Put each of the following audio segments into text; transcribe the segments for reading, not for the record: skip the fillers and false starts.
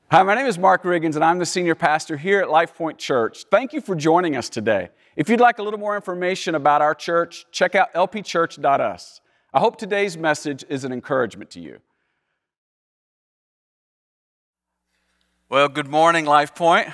Hi, my name is Mark Riggins, and I'm the senior pastor here at Life Point Church. Thank you for joining us today. If you'd like a little more information about our church, check out lpchurch.us. I hope today's message is an encouragement to you. Well, good morning, Life Point.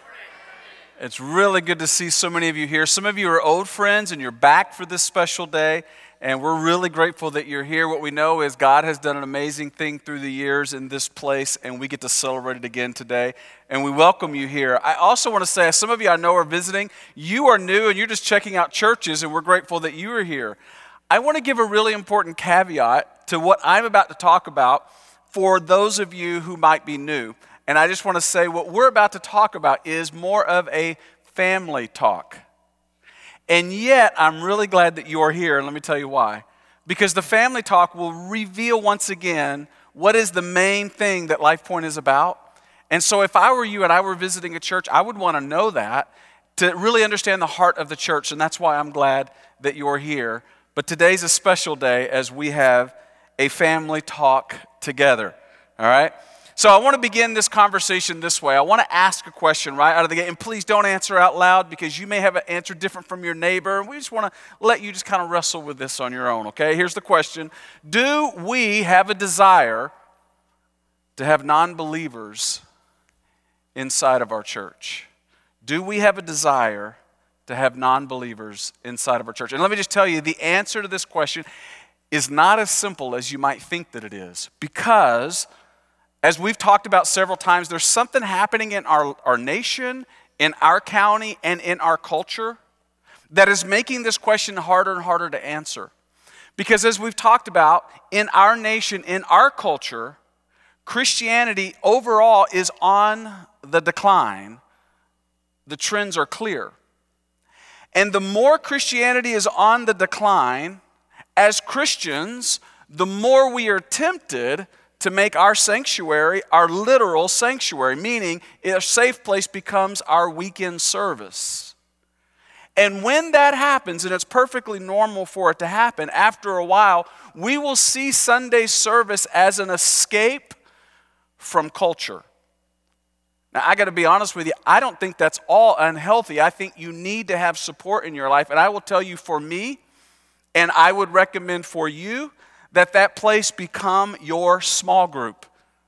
It's really good to see so many of you here. Some of you are old friends, and you're back for this special day. And we're really grateful that you're here. What we know is God has done an amazing thing through the years in this place, and we get to celebrate it again today. And we welcome you here. I also want to say, some of you I know are visiting. You are new, and you're just checking out churches, and we're grateful that you are here. I want to give a really important caveat to what I'm about to talk about for those of you who might be new. And I just want to say what we're about to talk about is more of a family talk. And yet, I'm really glad that you are here, and let me tell you why. Because the family talk will reveal once again what is the main thing that Life Point is about. And so if I were you and I were visiting a church, I would want to know that to really understand the heart of the church, and that's why I'm glad that you're here. But today's a special day as we have a family talk together, all right? So I want to begin this conversation this way. I want to ask a question right out of the gate. And please don't answer out loud because you may have an answer different from your neighbor. We just want to let you just kind of wrestle with this on your own, okay? Here's the question. Do we have a desire to have non-believers inside of our church? Do we have a desire to have non-believers inside of our church? And let me just tell you, the answer to this question is not as simple as you might think that it is. Because as we've talked about several times, there's something happening in our nation, in our county, and in our culture that is making this question harder and harder to answer. Because as we've talked about, in our nation, in our culture, Christianity overall is on the decline. The trends are clear. And the more Christianity is on the decline, as Christians, the more we are tempted to make our sanctuary our literal sanctuary, meaning a safe place becomes our weekend service. And when that happens, and it's perfectly normal for it to happen, after a while, we will see Sunday service as an escape from culture. Now, I got to be honest with you, I don't think that's all unhealthy. I think you need to have support in your life. And I will tell you, for me, and I would recommend for you, that place become your small group.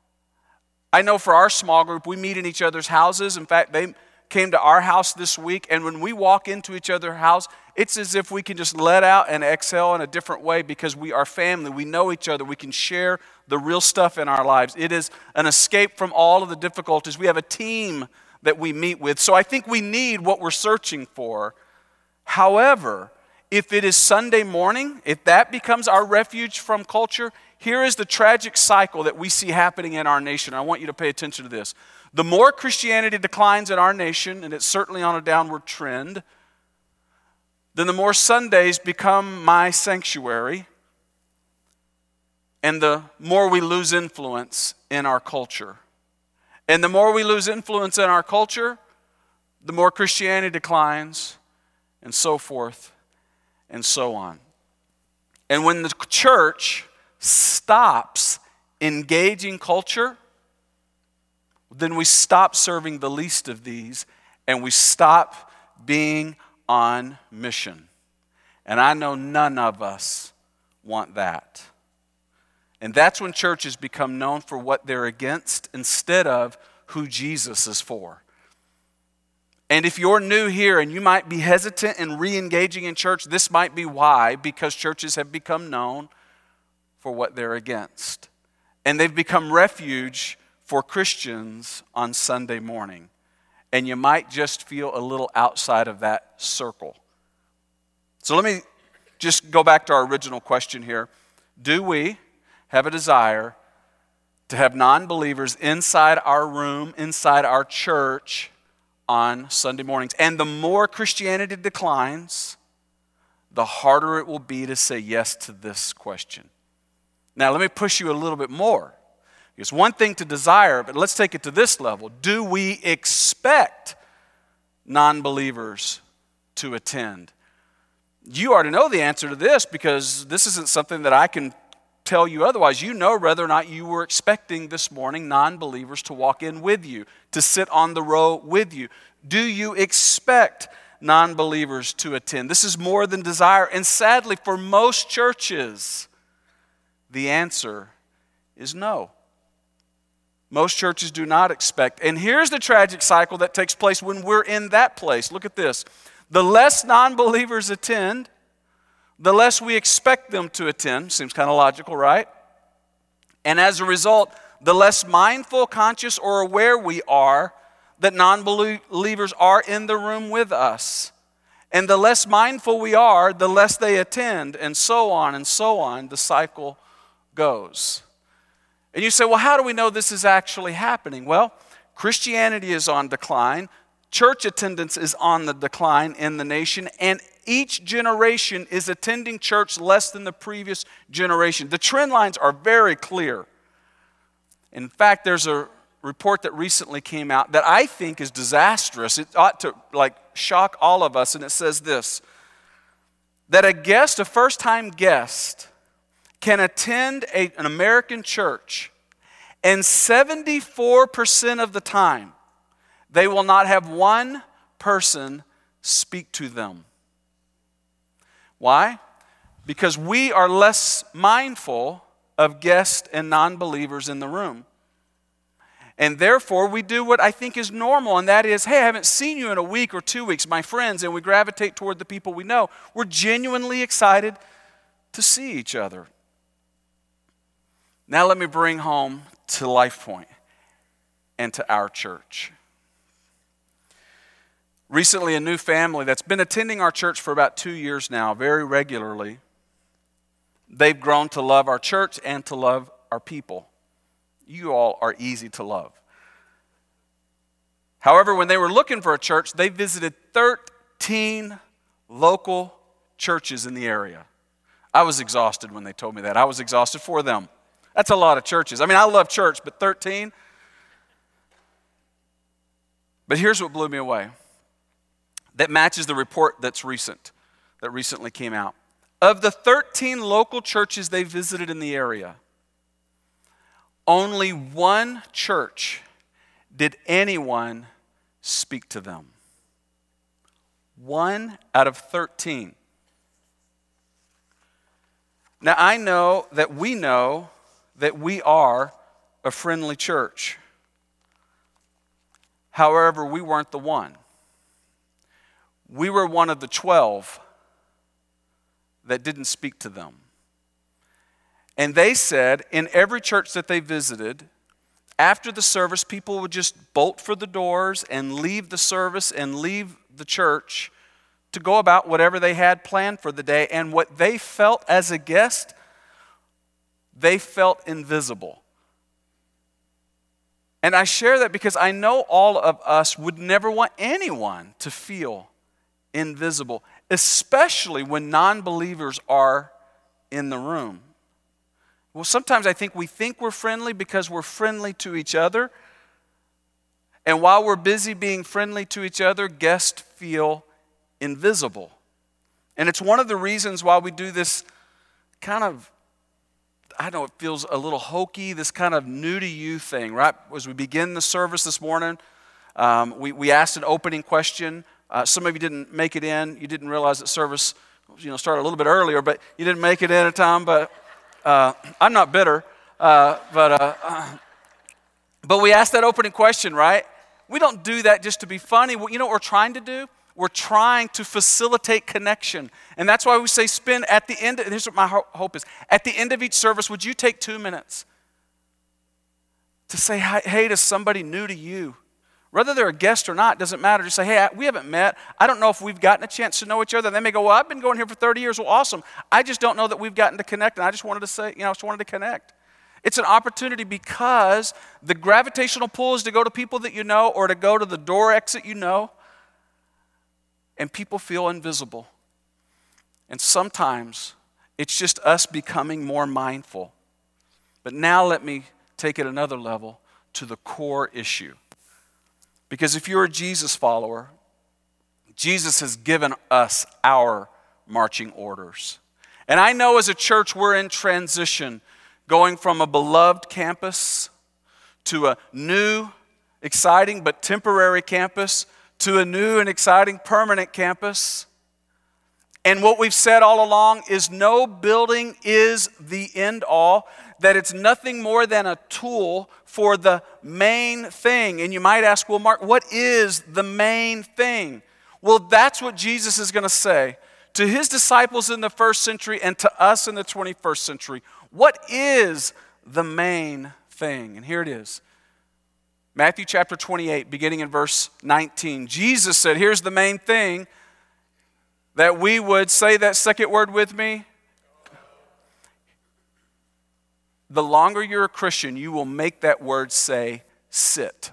I know for our small group, we meet in each other's houses. In fact, they came to our house this week, and when we walk into each other's house, it's as if we can just let out and exhale in a different way because we are family. We know each other. We can share the real stuff in our lives. It is an escape from all of the difficulties. We have a team that we meet with. So I think we need what we're searching for. However, if it is Sunday morning, if that becomes our refuge from culture, here is the tragic cycle that we see happening in our nation. I want you to pay attention to this. The more Christianity declines in our nation, and it's certainly on a downward trend, then the more Sundays become my sanctuary, and the more we lose influence in our culture. And the more we lose influence in our culture, the more Christianity declines, and so forth and so on. And when the church stops engaging culture, then we stop serving the least of these, and we stop being on mission. And I know none of us want that. And that's when churches become known for what they're against instead of who Jesus is for. And if you're new here and you might be hesitant in re-engaging in church, this might be why, because churches have become known for what they're against. And they've become refuge for Christians on Sunday morning. And you might just feel a little outside of that circle. So let me just go back to our original question here. Do we have a desire to have non-believers inside our room, inside our church, on Sunday mornings? And the more Christianity declines, the harder it will be to say yes to this question. Now, let me push you a little bit more. It's one thing to desire, but let's take it to this level. Do we expect non-believers to attend? You already know the answer to this because this isn't something that I can tell you otherwise. You know whether or not you were expecting this morning non-believers to walk in with you, to sit on the row with you. Do you expect non-believers to attend? This is more than desire. And sadly, for most churches, the answer is no. Most churches do not expect. And here's the tragic cycle that takes place when we're in that place. Look at this. The less non-believers attend, the less we expect them to attend. Seems kind of logical, right? And as a result, the less mindful, conscious, or aware we are that non-believers are in the room with us. And the less mindful we are, the less they attend, and so on, the cycle goes. And you say, well, how do we know this is actually happening? Well, Christianity is on decline, church attendance is on the decline in the nation, and each generation is attending church less than the previous generation. The trend lines are very clear. In fact, there's a report that recently came out that I think is disastrous. It ought to shock all of us, and it says this, that a first-time guest, can attend an American church, and 74% of the time, they will not have one person speak to them. Why? Because we are less mindful of guests and non-believers in the room. And therefore, we do what I think is normal, and that is, hey, I haven't seen you in a week or 2 weeks, my friends, and we gravitate toward the people we know. We're genuinely excited to see each other. Now let me bring home to LifePoint and to our church. Recently, a new family that's been attending our church for about 2 years now, very regularly, they've grown to love our church and to love our people. You all are easy to love. However, when they were looking for a church, they visited 13 local churches in the area. I was exhausted when they told me that. I was exhausted for them. That's a lot of churches. I mean, I love church, but 13? But here's what blew me away. That matches the report that recently came out. Of the 13 local churches they visited in the area, only one church did anyone speak to them. 1 out of 13. Now, I know that we are a friendly church. However, we weren't the one. We were one of the 12 that didn't speak to them. And they said in every church that they visited, after the service, people would just bolt for the doors and leave the service and leave the church to go about whatever they had planned for the day. And what they felt as a guest, they felt invisible. And I share that because I know all of us would never want anyone to feel invisible, especially when non-believers are in the room. Well, sometimes I think we think we're friendly because we're friendly to each other. And while we're busy being friendly to each other, guests feel invisible. And it's one of the reasons why we do this kind of, I know it feels a little hokey, this kind of new to you thing, right? As we begin the service this morning, we asked an opening question. Some of you didn't make it in. You didn't realize that service started a little bit earlier, but you didn't make it in at time. But I'm not bitter. But we asked that opening question, right? We don't do that just to be funny. You know what we're trying to do? We're trying to facilitate connection. And that's why we say spend at the end, and here's what my hope is. At the end of each service, would you take 2 minutes to say hey to somebody new to you? Whether they're a guest or not, doesn't matter. Just say, hey, we haven't met. I don't know if we've gotten a chance to know each other. They may go, well, I've been going here for 30 years. Well, awesome. I just don't know that we've gotten to connect. And I just wanted to say, I just wanted to connect. It's an opportunity because the gravitational pull is to go to people that you know or to go to the door exit you know. And people feel invisible. And sometimes it's just us becoming more mindful. But now let me take it another level to the core issue. Because if you're a Jesus follower, Jesus has given us our marching orders. And I know as a church we're in transition going from a beloved campus to a new, exciting but temporary campus to a new and exciting permanent campus. And what we've said all along is no building is the end all, that it's nothing more than a tool for the main thing. And you might ask, well, Mark, what is the main thing? Well, that's what Jesus is going to say to his disciples in the first century and to us in the 21st century. What is the main thing? And here it is. Matthew chapter 28, beginning in verse 19. Jesus said, here's the main thing, that we would say that second word with me. The longer you're a Christian, you will make that word say, sit.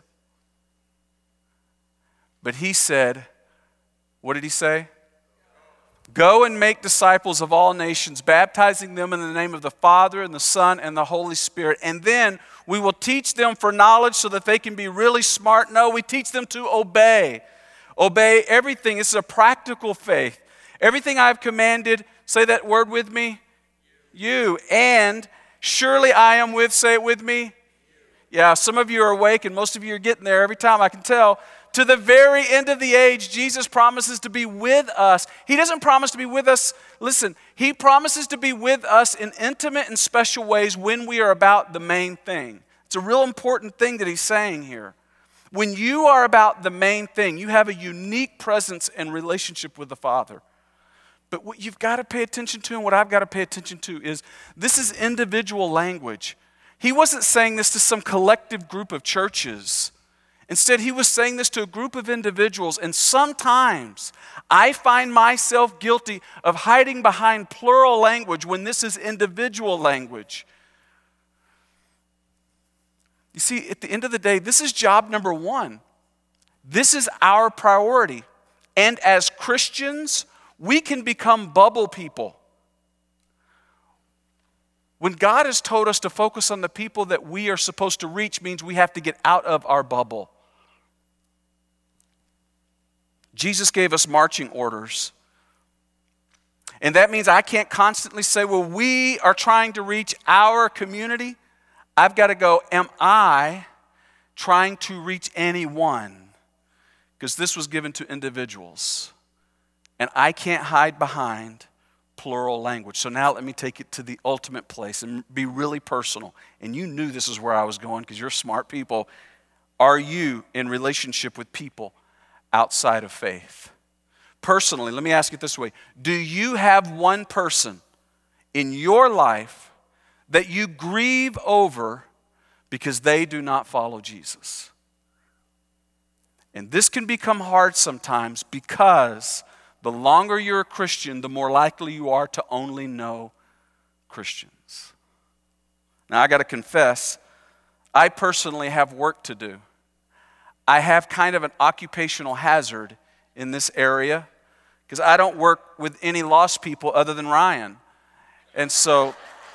But he said, what did he say? Go and make disciples of all nations, baptizing them in the name of the Father and the Son and the Holy Spirit. And then we will teach them for knowledge so that they can be really smart. No, we teach them to obey. Obey everything. It's a practical faith. Everything I've commanded, say that word with me. You. And surely I am with, say it with me. Yeah, some of you are awake and most of you are getting there every time, I can tell. To the very end of the age, Jesus promises to be with us. He doesn't promise to be with us, listen, he promises to be with us in intimate and special ways when we are about the main thing. It's a real important thing that he's saying here. When you are about the main thing, you have a unique presence and relationship with the Father. But what you've got to pay attention to and what I've got to pay attention to is this is individual language. He wasn't saying this to some collective group of churches. Instead, he was saying this to a group of individuals. And sometimes I find myself guilty of hiding behind plural language when this is individual language. You see, at the end of the day, this is job number one. This is our priority. And as Christians, we can become bubble people. When God has told us to focus on the people that we are supposed to reach, means we have to get out of our bubble. Jesus gave us marching orders. And that means I can't constantly say, well, we are trying to reach our community. I've got to go, am I trying to reach anyone? Because this was given to individuals. And I can't hide behind plural language. So now let me take it to the ultimate place and be really personal. And you knew this is where I was going because you're smart people. Are you in relationship with people outside of faith? Personally, let me ask it this way. Do you have one person in your life that you grieve over because they do not follow Jesus? And this can become hard sometimes because the longer you're a Christian, the more likely you are to only know Christians. Now, I got to confess, I personally have work to do. I have kind of an occupational hazard in this area because I don't work with any lost people other than Ryan. And so,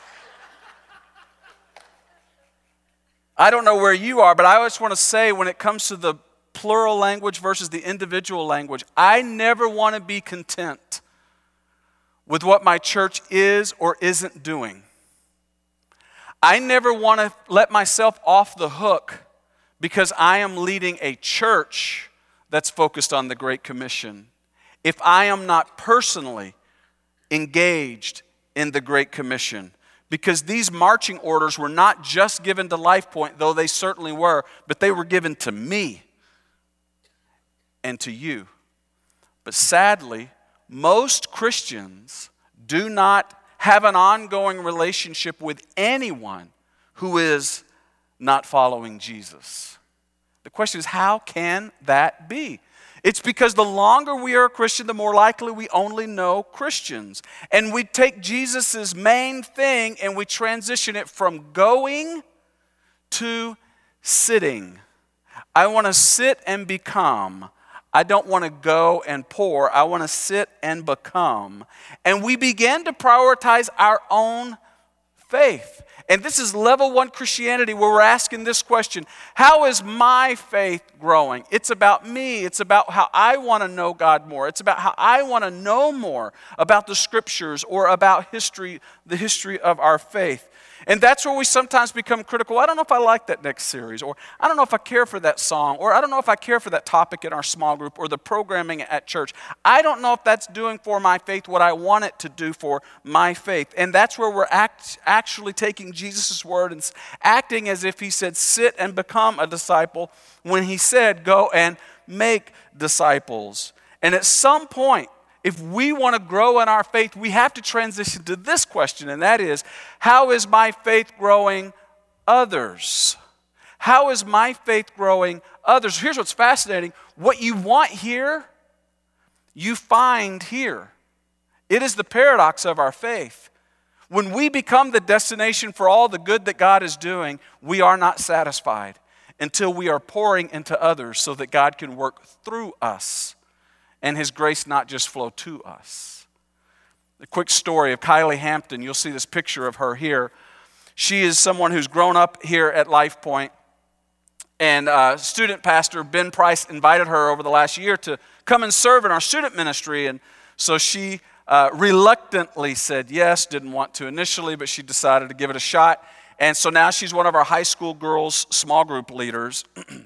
I don't know where you are, but I always want to say when it comes to the plural language versus the individual language, I never want to be content with what my church is or isn't doing. I never want to let myself off the hook because I am leading a church that's focused on the Great Commission if I am not personally engaged in the Great Commission. Because these marching orders were not just given to LifePoint, though they certainly were, but they were given to me and to you. But sadly, most Christians do not have an ongoing relationship with anyone who is not following Jesus. The question is, how can that be? It's because the longer we are a Christian, the more likely we only know Christians. And we take Jesus' main thing and we transition it from going to sitting. I want to sit and become. I don't want to go and pour. I want to sit and become. And we begin to prioritize our own faith. And this is level 1 Christianity where we're asking this question: how is my faith growing? It's about me. It's about how I want to know God more. It's about how I want to know more about the Scriptures or about history, the history of our faith. And that's where we sometimes become critical. I don't know if I like that next series, or I don't know if I care for that song, or I don't know if I care for that topic in our small group, or the programming at church. I don't know if that's doing for my faith what I want it to do for my faith. And that's where we're actually taking Jesus' word and acting as if he said, sit and become a disciple, when he said, go and make disciples. And at some point, if we want to grow in our faith, we have to transition to this question, and that is, how is my faith growing others? How is my faith growing others? Here's what's fascinating. What you want here, you find here. It is the paradox of our faith. When we become the destination for all the good that God is doing, we are not satisfied until we are pouring into others so that God can work through us and his grace not just flow to us. A quick story of Kylie Hampton. You'll see this picture of her here. She is someone who's grown up here at Life Point. And student pastor Ben Price invited her over the last year to come and serve in our student ministry. And so she reluctantly said yes, didn't want to initially, but she decided to give it a shot. And so now she's one of our high school girls' small group leaders.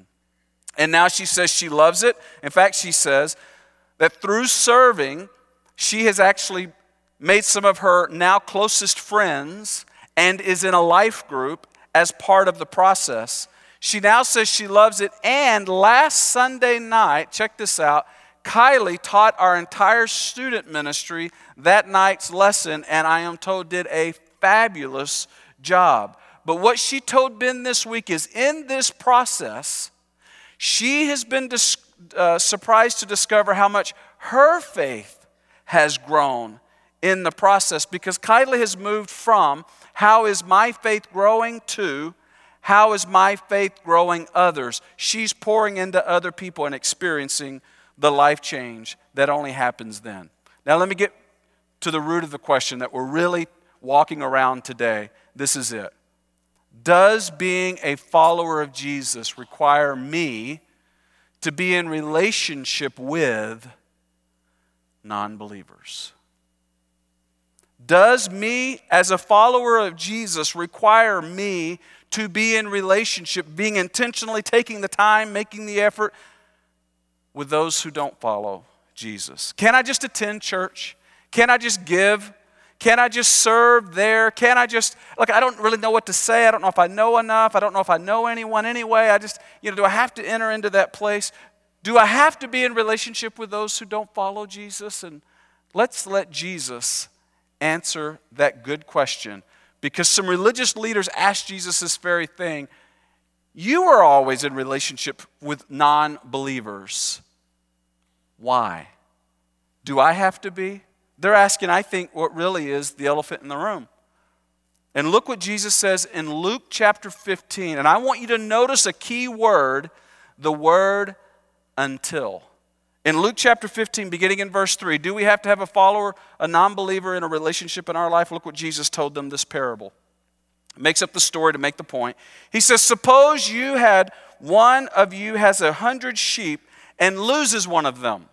And now she says she loves it. In fact, she says that through serving, she has actually made some of her now closest friends and is in a life group as part of the process. She now says she loves it. And last Sunday night, check this out, Kylie taught our entire student ministry that night's lesson, and I am told did a fabulous job. But what she told Ben this week is, in this process, she has been surprised to discover how much her faith has grown in the process, because Kylie has moved from how is my faith growing to how is my faith growing others. She's pouring into other people and experiencing the life change that only happens then. Now let me get to the root of the question that we're really walking around today. This is it. Does being a follower of Jesus require me to be in relationship with non-believers? Does me as a follower of Jesus require me to be in relationship, being intentionally taking the time, making the effort with those who don't follow Jesus? Can I just attend church? Can I just give? Can I just serve there? Can I just, look, I don't really know what to say. I don't know if I know enough. I don't know if I know anyone anyway. I just, do I have to enter into that place? Do I have to be in relationship with those who don't follow Jesus? And let's let Jesus answer that good question, because some religious leaders asked Jesus this very thing. You are always in relationship with non-believers. Why? Do I have to be? They're asking, I think, what really is the elephant in the room. And look what Jesus says in Luke chapter 15. And I want you to notice a key word, the word until. In Luke chapter 15, beginning in verse 3, do we have to have a follower, a non-believer in a relationship in our life? Look what Jesus told them this parable. It makes up the story to make the point. He says, suppose one of you has 100 sheep and loses one of them.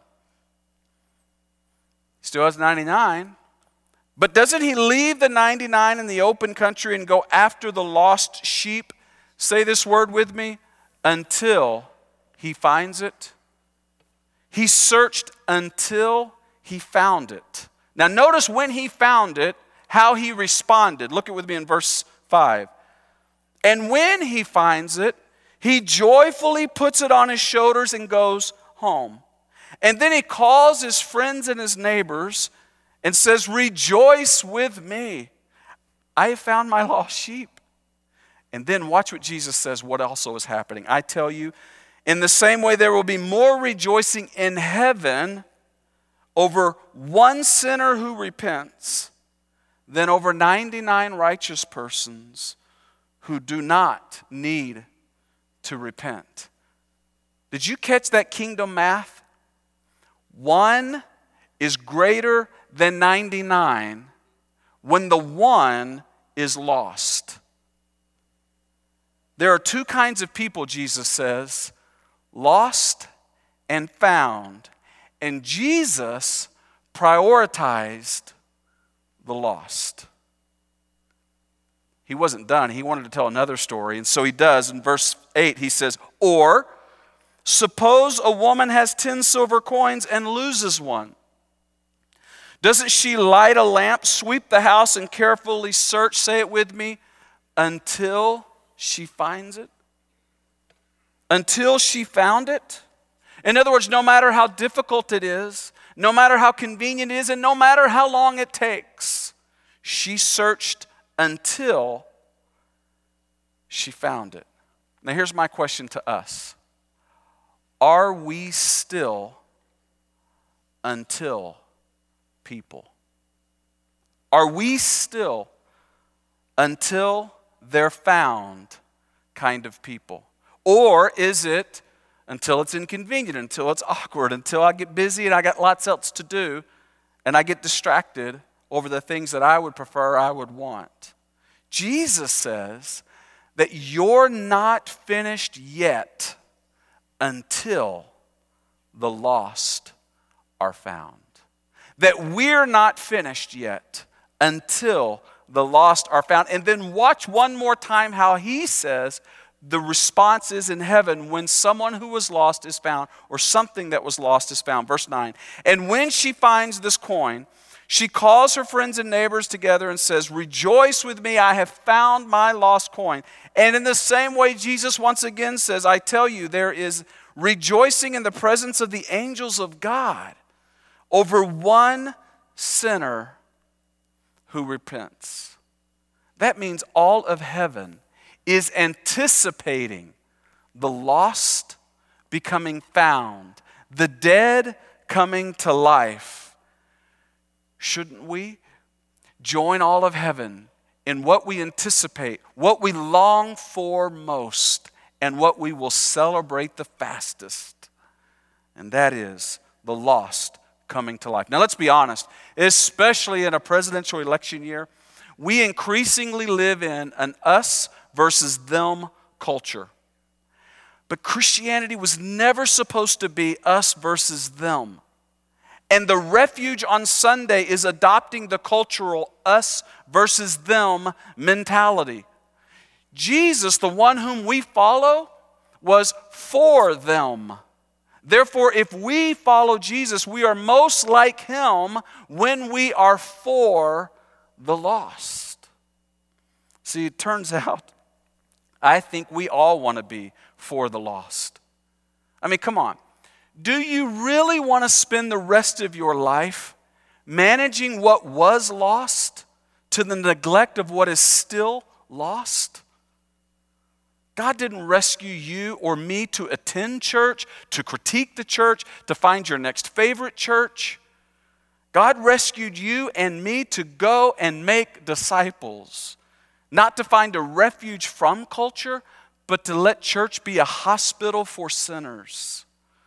He still has 99. But doesn't he leave the 99 in the open country and go after the lost sheep? Say this word with me. Until he finds it. He searched until he found it. Now notice when he found it, how he responded. Look at with me in verse 5. And when he finds it, he joyfully puts it on his shoulders and goes home. And then he calls his friends and his neighbors and says, rejoice with me. I have found my lost sheep. And then watch what Jesus says, what also is happening. I tell you, in the same way, there will be more rejoicing in heaven over one sinner who repents than over 99 righteous persons who do not need to repent. Did you catch that kingdom math? One is greater than 99 when the one is lost. There are two kinds of people, Jesus says, lost and found. And Jesus prioritized the lost. he wasn't done. He wanted to tell another story. And so he does. In verse 8, he says, or suppose a woman has 10 silver coins and loses one. Doesn't she light a lamp, sweep the house, and carefully search, say it with me, until she finds it? Until she found it? In other words, no matter how difficult it is, no matter how convenient it is, and no matter how long it takes, she searched until she found it. Now here's my question to us. Are we still until people? Are we still until they're found kind of people? Or is it until it's inconvenient, until it's awkward, until I get busy and I got lots else to do and I get distracted over the things that I would prefer, I would want? Jesus says that you're not finished yet until the lost are found. That we're not finished yet until the lost are found. And then watch one more time how he says the response is in heaven when someone who was lost is found, or something that was lost is found. Verse 9, and when she finds this coin, she calls her friends and neighbors together and says, rejoice with me, I have found my lost coin. And in the same way, Jesus once again says, I tell you, there is rejoicing in the presence of the angels of God over one sinner who repents. That means all of heaven is anticipating the lost becoming found, the dead coming to life. Shouldn't we join all of heaven in what we anticipate, what we long for most, and what we will celebrate the fastest? And that is the lost coming to life. Now let's be honest, especially in a presidential election year, we increasingly live in an us versus them culture. But Christianity was never supposed to be us versus them. And the refuge on Sunday is adopting the cultural us versus them mentality. Jesus, the one whom we follow, was for them. Therefore, if we follow Jesus, we are most like him when we are for the lost. See, it turns out, I think we all want to be for the lost. I mean, come on. Do you really want to spend the rest of your life managing what was lost to the neglect of what is still lost? God didn't rescue you or me to attend church, to critique the church, to find your next favorite church. God rescued you and me to go and make disciples. Not to find a refuge from culture, but to let church be a hospital for sinners.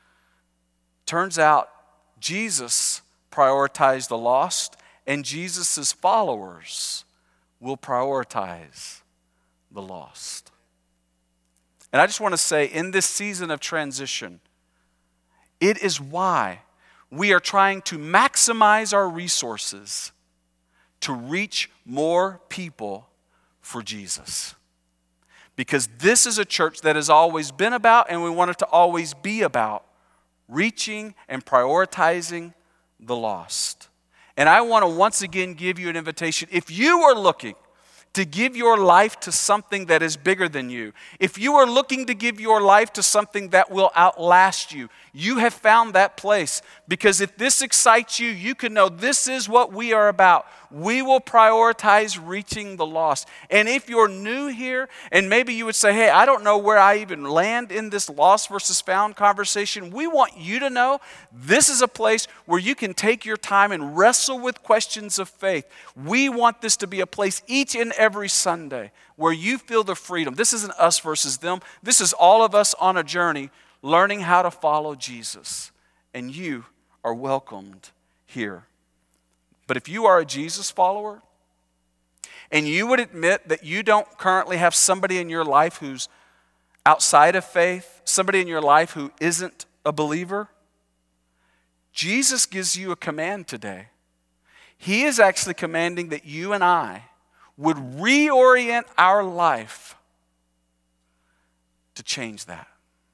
Turns out Jesus prioritized the lost, and Jesus' followers will prioritize the lost. And I just want to say, in this season of transition, it is why we are trying to maximize our resources to reach more people for Jesus. Because this is a church that has always been about, and we want it to always be about, reaching and prioritizing the lost. And I want to once again give you an invitation. If you are looking to give your life to something that is bigger than you, if you are looking to give your life to something that will outlast you, you have found that place. Because if this excites you, you can know this is what we are about. We will prioritize reaching the lost. And if you're new here, and maybe you would say, hey, I don't know where I even land in this lost versus found conversation, we want you to know this is a place where you can take your time and wrestle with questions of faith. We want this to be a place each and every Sunday where you feel the freedom. This isn't us versus them. This is all of us on a journey learning how to follow Jesus. And you are welcomed here. But if you are a Jesus follower, and you would admit that you don't currently have somebody in your life who's outside of faith, somebody in your life who isn't a believer, Jesus gives you a command today. He is actually commanding that you and I would reorient our life to change that.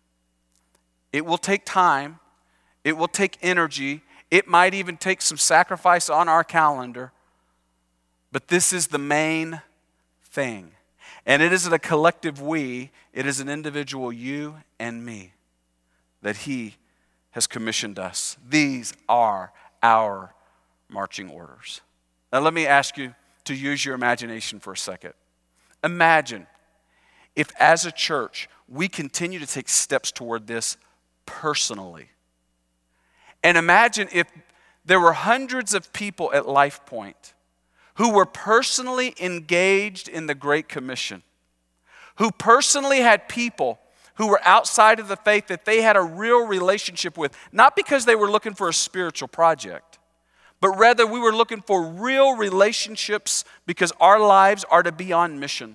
It will take time. It will take energy. It might even take some sacrifice on our calendar. But this is the main thing. And it isn't a collective we. It is an individual you and me that He has commissioned us. These are our marching orders. Now let me ask you to use your imagination for a second. Imagine if as a church we continue to take steps toward this personally. And imagine if there were hundreds of people at Life Point who were personally engaged in the Great Commission, who personally had people who were outside of the faith that they had a real relationship with, not because they were looking for a spiritual project, but rather we were looking for real relationships because our lives are to be on mission.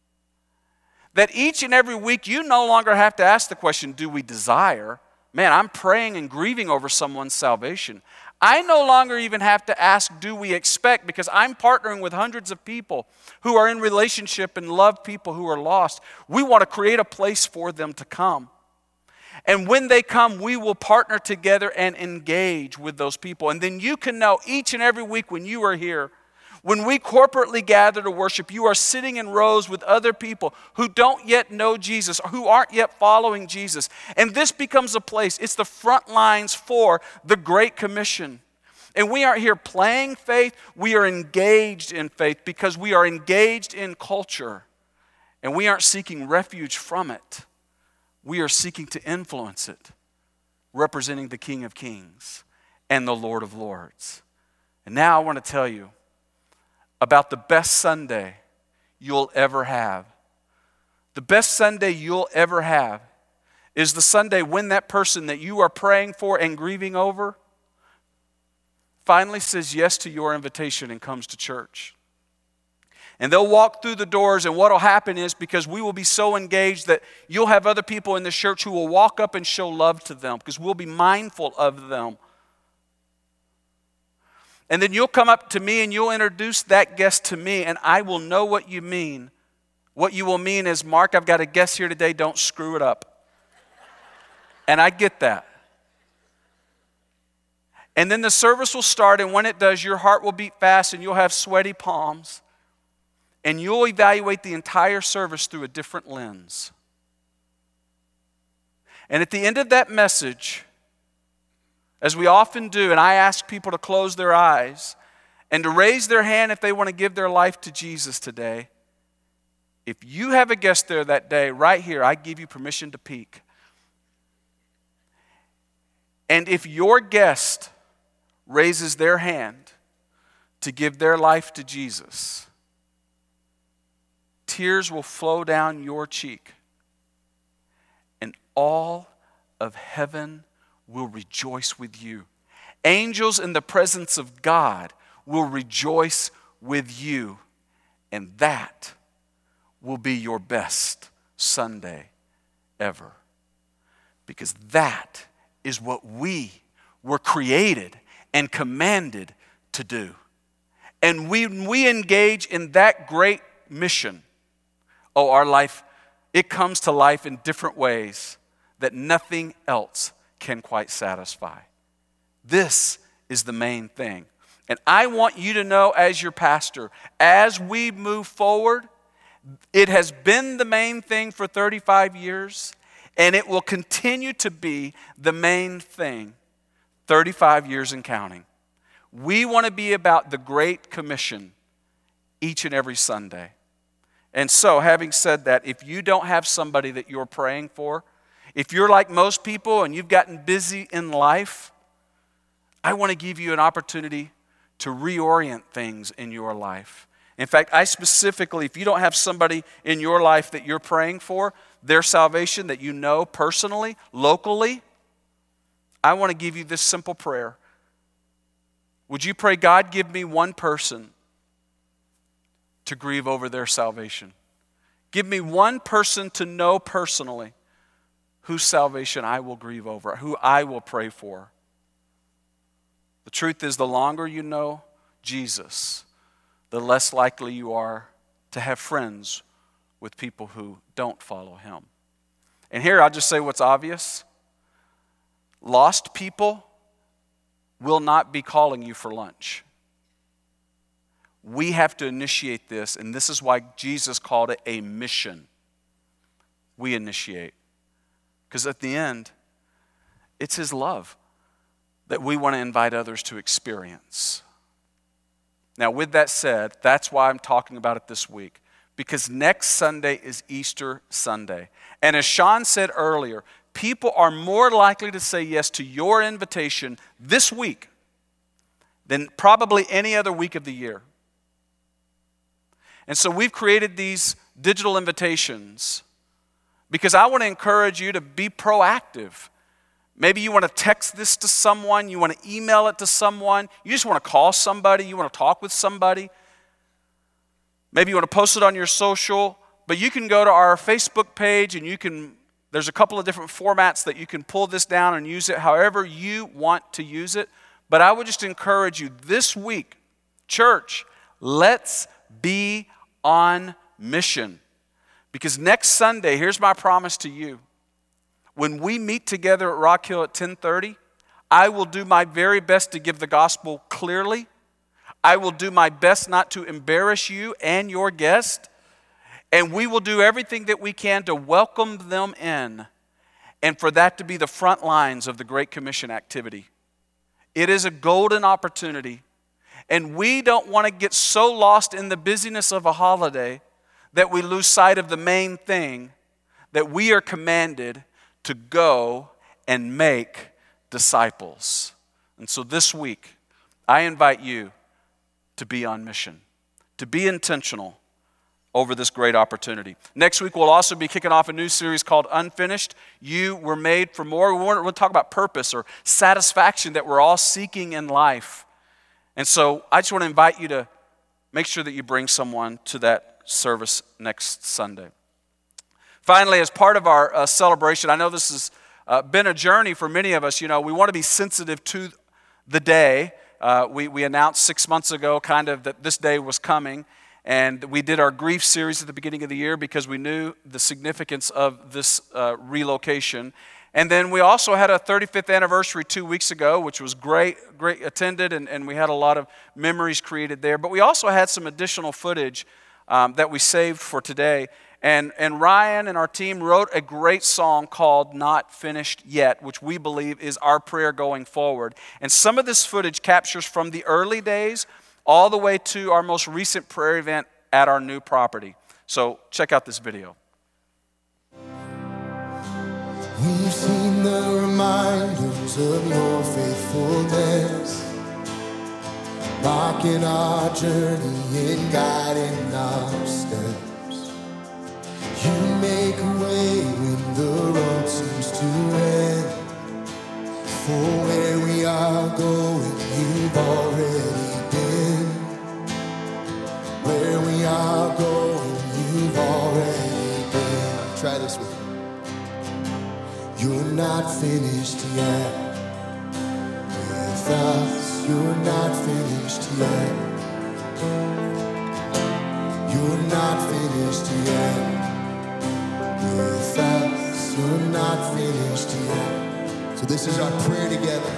That each and every week you no longer have to ask the question, do we desire? Man, I'm praying and grieving over someone's salvation. I no longer even have to ask, do we expect? Because I'm partnering with hundreds of people who are in relationship and love people who are lost. We want to create a place for them to come. And when they come, we will partner together and engage with those people. And then you can know each and every week when you are here, when we corporately gather to worship, you are sitting in rows with other people who don't yet know Jesus, who aren't yet following Jesus. And this becomes a place, it's the front lines for the Great Commission. And we aren't here playing faith, we are engaged in faith because we are engaged in culture. And we aren't seeking refuge from it. We are seeking to influence it, representing the King of Kings and the Lord of Lords. And now I want to tell you about the best Sunday you'll ever have. The best Sunday you'll ever have is the Sunday when that person that you are praying for and grieving over finally says yes to your invitation and comes to church. And they'll walk through the doors, and what will happen is, because we will be so engaged that you'll have other people in this church who will walk up and show love to them because we'll be mindful of them. And then you'll come up to me and you'll introduce that guest to me, and I will know what you mean. What you will mean is, Mark, I've got a guest here today, don't screw it up. And I get that. And then the service will start, and when it does, your heart will beat fast and you'll have sweaty palms. And you'll evaluate the entire service through a different lens. And at the end of that message, as we often do, and I ask people to close their eyes and to raise their hand if they want to give their life to Jesus today. If you have a guest there that day, right here, I give you permission to peek. And if your guest raises their hand to give their life to Jesus, tears will flow down your cheek, and all of heaven will rejoice with you. Angels in the presence of God will rejoice with you, and that will be your best Sunday ever. Because that is what we were created and commanded to do. And when we engage in that great mission, our life, it comes to life in different ways that nothing else can quite satisfy. This is the main thing. And I want you to know as your pastor, as we move forward, it has been the main thing for 35 years, and it will continue to be the main thing 35 years and counting. We want to be about the Great Commission each and every Sunday. And so, having said that, if you don't have somebody that you're praying for, if you're like most people and you've gotten busy in life, I want to give you an opportunity to reorient things in your life. In fact, I specifically, if you don't have somebody in your life that you're praying for, their salvation that you know personally, locally, I want to give you this simple prayer. Would you pray, God, give me one person to grieve over their salvation? Give me one person to know personally whose salvation I will grieve over, who I will pray for. The truth is, the longer you know Jesus, the less likely you are to have friends with people who don't follow him. And here I'll just say what's obvious. Lost people will not be calling you for lunch. We have to initiate this, and this is why Jesus called it a mission. We initiate. Because at the end, it's his love that we want to invite others to experience. Now, with that said, that's why I'm talking about it this week. Because next Sunday is Easter Sunday. And as Sean said earlier, people are more likely to say yes to your invitation this week than probably any other week of the year. And so we've created these digital invitations because I want to encourage you to be proactive. Maybe you want to text this to someone, you want to email it to someone, you just want to call somebody, you want to talk with somebody. Maybe you want to post it on your social, but you can go to our Facebook page and there's a couple of different formats that you can pull this down and use it however you want to use it. But I would just encourage you this week, church, let's be on mission. Because next Sunday, here's my promise to you. When we meet together at Rock Hill at 10:30, I will do my very best to give the gospel clearly. I will do my best not to embarrass you and your guest. And we will do everything that we can to welcome them in and for that to be the front lines of the Great Commission activity. It is a golden opportunity. And we don't want to get so lost in the busyness of a holiday that we lose sight of the main thing, that we are commanded to go and make disciples. And so this week, I invite you to be on mission, to be intentional over this great opportunity. Next week, we'll also be kicking off a new series called Unfinished. You were made for more. We'll talk about purpose or satisfaction that we're all seeking in life. And so I just want to invite you to make sure that you bring someone to that service next Sunday. Finally, as part of our celebration, I know this has been a journey for many of us. You know, we want to be sensitive to the day. We announced 6 months ago kind of that this day was coming. And we did our grief series at the beginning of the year because we knew the significance of this relocation. And then we also had a 35th anniversary 2 weeks ago, which was great attended, and we had a lot of memories created there. But we also had some additional footage that we saved for today. And Ryan and our team wrote a great song called Not Finished Yet, which we believe is our prayer going forward. And some of this footage captures from the early days all the way to our most recent prayer event at our new property. So check out this video. We've seen the reminders of your faithfulness, marking our journey and guiding our steps. You make a way when the road seems to end. For where we are going, you've already been. Where we are going, you've already been. Try this with me. You're not finished yet with us. You're not finished yet. You're not finished yet with us. You're not finished yet. So this is our prayer together.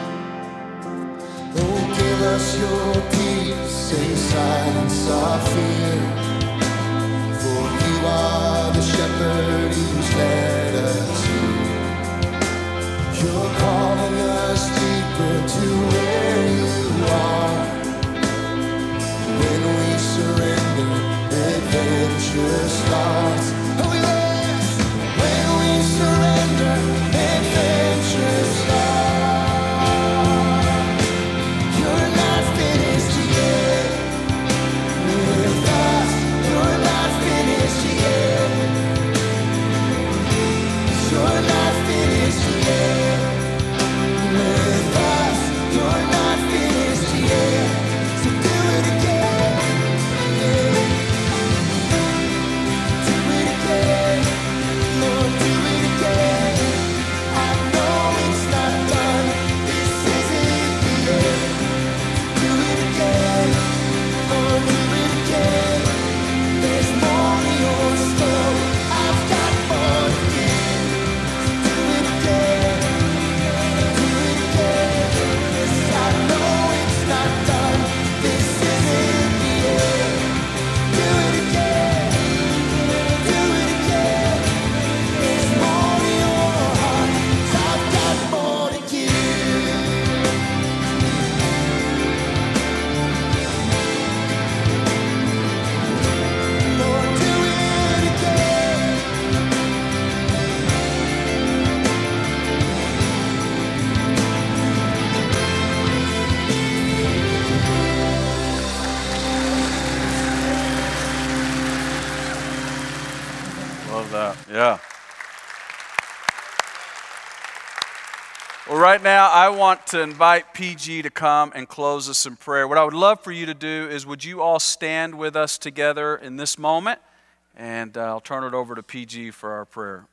Oh, give us your peace and silence our fear. For you are the shepherd who's led us here. You're calling us deeper to where you are. When we surrender, adventure starts. Oh yes! When we surrender, adventure starts. You're not finished yet with us. You're not finished yet. Well, right now, I want to invite PG to come and close us in prayer. What I would love for you to do is, would you all stand with us together in this moment? And I'll turn it over to PG for our prayer.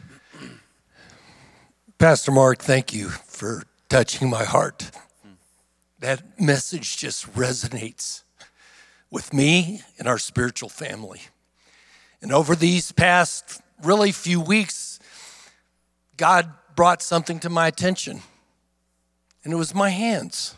Pastor Mark, thank you for touching my heart. That message just resonates with me and our spiritual family. And over these past really few weeks, God brought something to my attention, and it was my hands.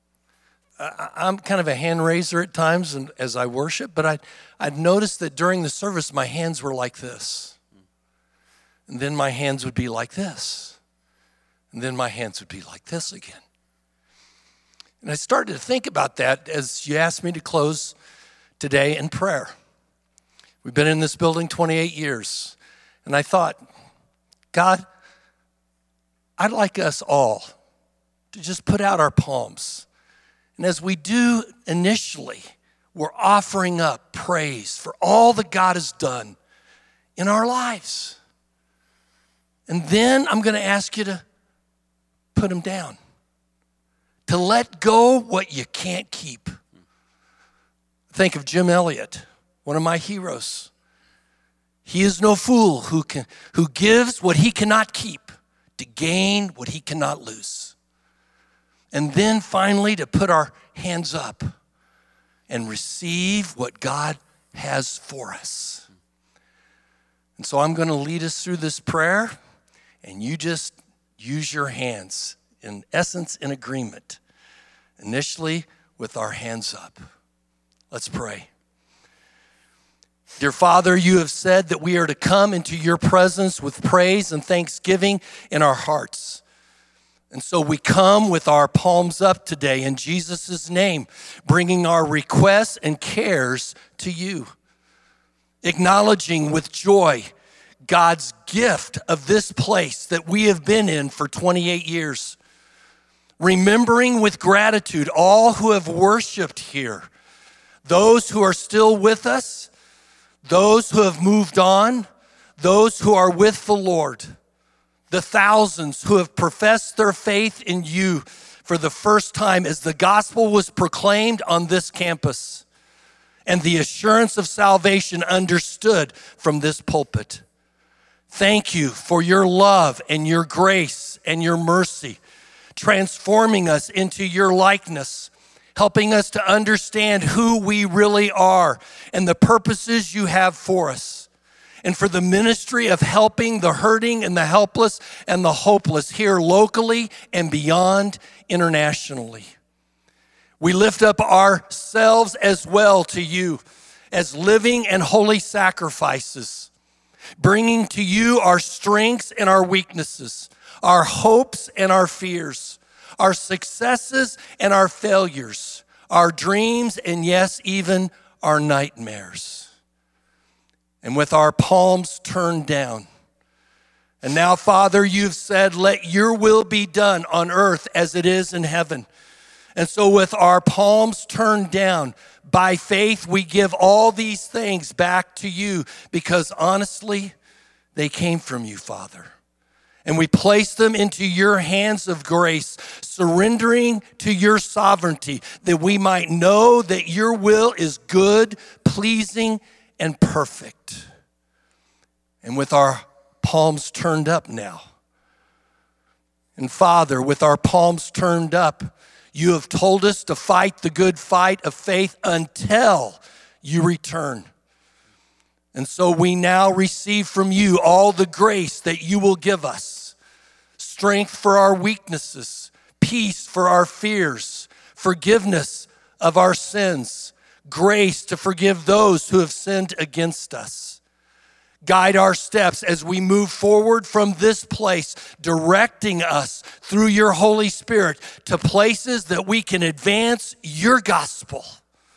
I'm kind of a hand raiser at times and as I worship, but I'd noticed that during the service, my hands were like this. And then my hands would be like this. And then my hands would be like this again. And I started to think about that as you asked me to close today in prayer. We've been in this building 28 years. And I thought, God, I'd like us all to just put out our palms. And as we do initially, we're offering up praise for all that God has done in our lives. And then I'm going to ask you to put them down, to let go what you can't keep. Think of Jim Elliot, one of my heroes. He is no fool who gives what he cannot keep to gain what he cannot lose. And then finally to put our hands up and receive what God has for us. And so I'm going to lead us through this prayer, and you just use your hands, in essence, in agreement. Initially with our hands up. Let's pray. Dear Father, you have said that we are to come into your presence with praise and thanksgiving in our hearts. And so we come with our palms up today in Jesus' name, bringing our requests and cares to you, acknowledging with joy God's gift of this place that we have been in for 28 years, remembering with gratitude all who have worshiped here, those who are still with us, those who have moved on, those who are with the Lord, the thousands who have professed their faith in you for the first time as the gospel was proclaimed on this campus and the assurance of salvation understood from this pulpit. Thank you for your love and your grace and your mercy, transforming us into your likeness, helping us to understand who we really are and the purposes you have for us, and for the ministry of helping the hurting and the helpless and the hopeless here locally and beyond internationally. We lift up ourselves as well to you as living and holy sacrifices, bringing to you our strengths and our weaknesses, our hopes and our fears, our successes and our failures, our dreams and yes, even our nightmares. And with our palms turned down. And now, Father, you've said, let your will be done on earth as it is in heaven. And so with our palms turned down, by faith, we give all these things back to you because honestly, they came from you, Father. And we place them into your hands of grace, surrendering to your sovereignty, that we might know that your will is good, pleasing, and perfect. And with our palms turned up now, and Father, with our palms turned up, you have told us to fight the good fight of faith until you return. And so we now receive from you all the grace that you will give us, strength for our weaknesses, peace for our fears, forgiveness of our sins, grace to forgive those who have sinned against us. Guide our steps as we move forward from this place, directing us through your Holy Spirit to places that we can advance your gospel.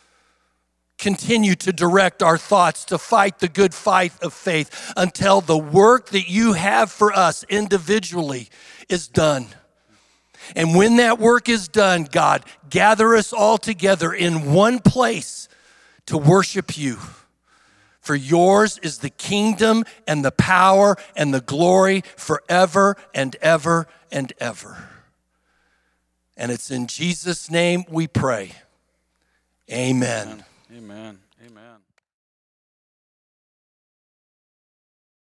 Continue to direct our thoughts to fight the good fight of faith until the work that you have for us individually is done. And when that work is done, God, gather us all together in one place to worship you. For yours is the kingdom and the power and the glory forever and ever and ever. And it's in Jesus' name we pray. Amen. Amen. Amen.